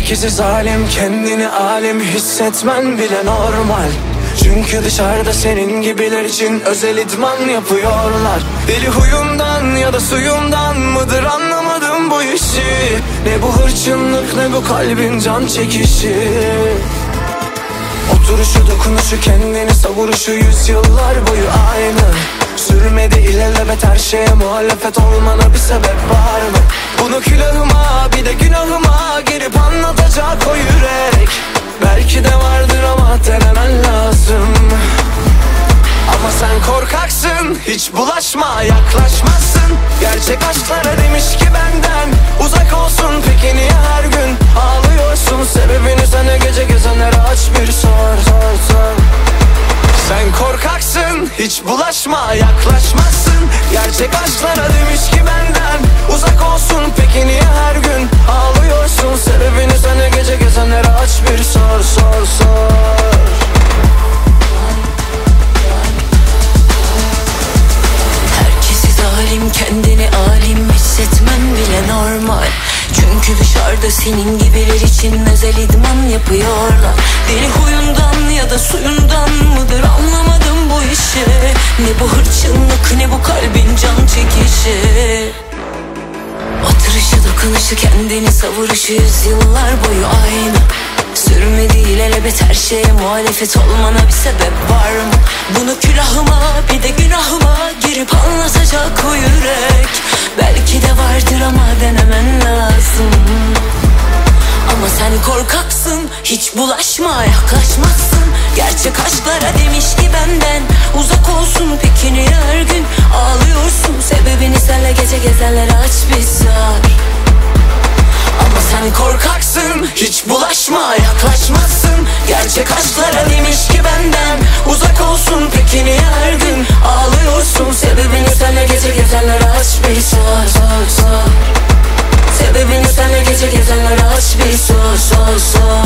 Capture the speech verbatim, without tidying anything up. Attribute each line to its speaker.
Speaker 1: Herkesi zalim, kendini alim hissetmen bile normal. Çünkü dışarıda senin gibiler için özel idman yapıyorlar. Deli huyundan ya da suyundan mıdır anlamadım bu işi. Ne bu hırçınlık ne bu kalbin can çekişi. Oturuşu dokunuşu kendini savuruşu yüzyıllar boyu aynı. Sürmedi ilelebet her şeye muhalefet olmana bir sebep var mı? Bunu külahıma bir de günahıma girip anlatacak o yürek. Belki de vardır ama denemen lazım. Ama sen korkaksın, hiç bulaşma, yaklaşmazsın. Gerçek aşklara demiş ki benden uzak olsun. Peki niye her gün ağlıyorsun? Sebebini sana gece gezenlere aç bir sor, sor, sor. Sen korkaksın, hiç bulaşma, yaklaşmazsın. Gerçek aşklara demiş ki benden uzak olsun. Peki niye her gün ağlıyorsun? Sebebini sana gece gezenlere aç bir sor, sor, sor.
Speaker 2: Herkesi zalim, kendini alim hissetmen bile normal. Çünkü dışarıda senin gibiler için özel idman yapıyorlar. Deli huyundan ya da suyundan mıdır anlamadım bu işi. Ne bu hırçınlık ne bu kalbin can çekişi. Oturuşu dokunuşu kendini savuruşu yüzyıllar boyu aynı. Sürmedi ilelebet her şeye muhalefet olmana bir sebep var mı? Bunu külahıma bir de günahıma girip anlatacak o yürek. Belki de vardır ama denemen lazım. Ama sen korkaksın, hiç bulaşma, yaklaşmazsın. Gerçek aşklara demiş ki benden uzak olsun. Peki niye her gün ağlıyorsun? Sebebini senle gece gezenlere aç bir sor. Ama sen korkaksın, hiç bulaşma, yaklaşmazsın. Gerçek aşklara demiş ki benden uzak olsun. Peki niye her gün ağlıyorsun? Sebebini senle gece gezenlere aç bir sor, sor, sor. Sebebini senle gece gezenlere aç bir sor, sor, sor.